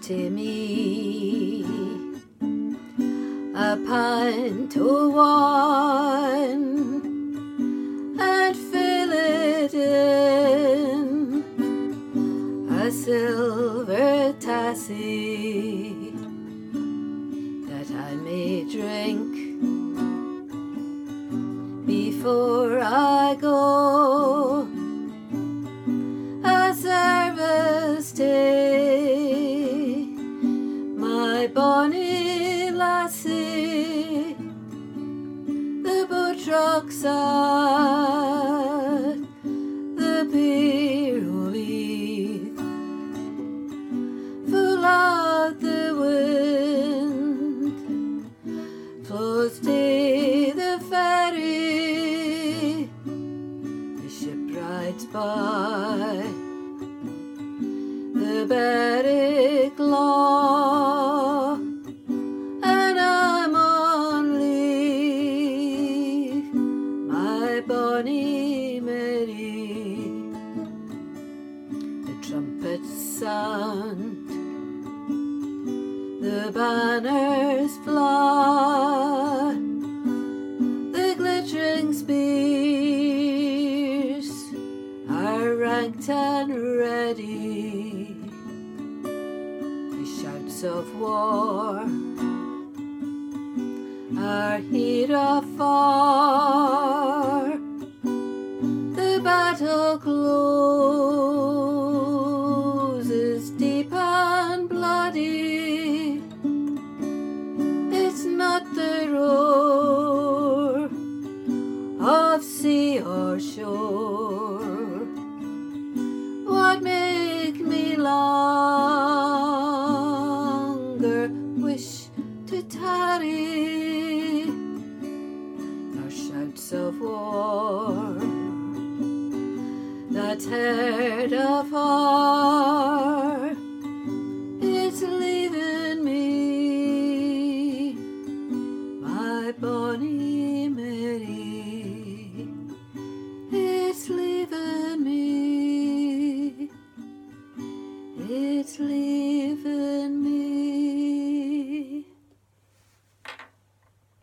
to me a pint o' wine and fill it in a silver tassie that I may drink before I go a service day, my bonny lassie, the boat rocks at the pier o' Leith, full out the wind, flows to the ferry, the ship rides by the Berwick Law, and I'm on leave, my bonny Mary. The trumpets sound, the banners fly, the glittering spears are ranked and ready. The shouts of war are heard afar, the battle closes deep and bloody. It's not the roar of sea or shore what make me longer wish to tarry, nor shouts of war that heard afar.